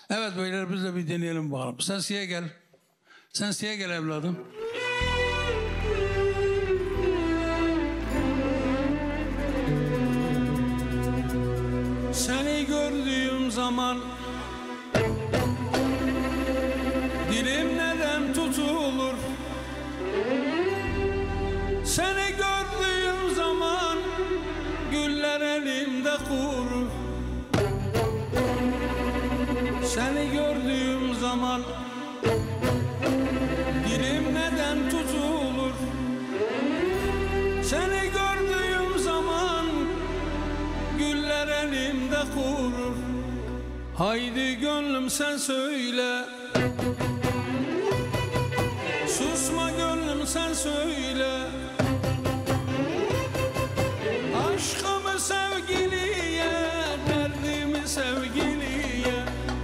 Evet beyler biz de bir deneyelim bakalım. Sen siye gel. Sen siye gel evladım. Seni gördüğüm zaman dilim neden tutulur? Seni gördüğüm zaman güller elimde kurur. Seni gördüğüm zaman dilim neden tutulur? Seni gördüğüm zaman güller elimde kurur. Haydi gönlüm sen söyle, susma gönlüm sen söyle. Aşkımı sevgiliye, derdimi sevgiliye.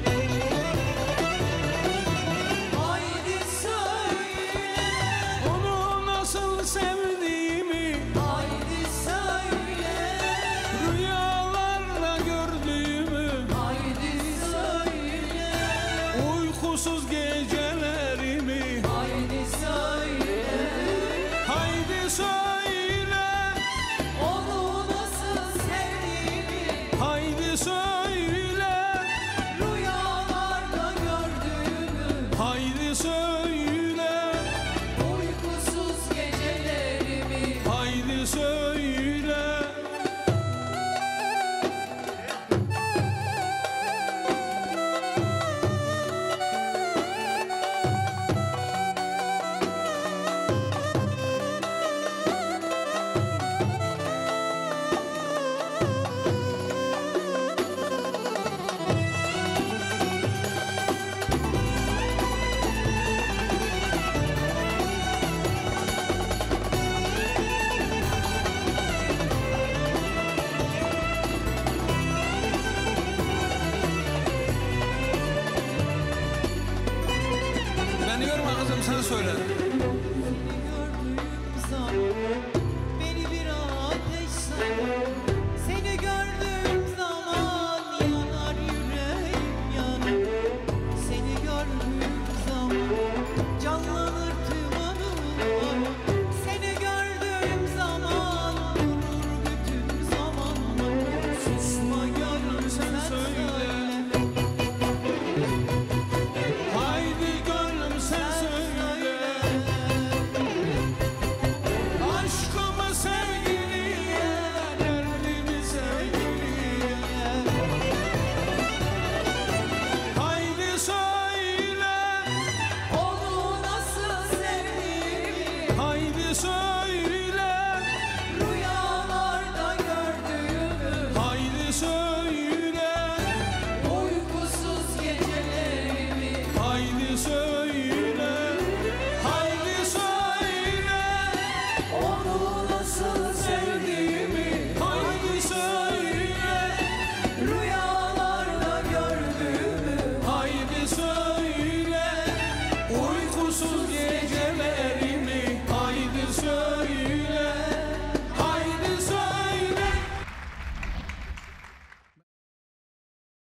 Haydi söyle, Onu nasıl sevdiğimi haydi söyle, rüyalarla gördüğümü, haydi söyle, uykusuz gecelerimi. haydi söyle, Haydi söyle, onu nasıl sevdiğimi, haydi söyle, rüyalarda gördüğümü, haydi söyle, uykusuz gecelerimi. haydi söyle. Beni yorma kızım sen söyle.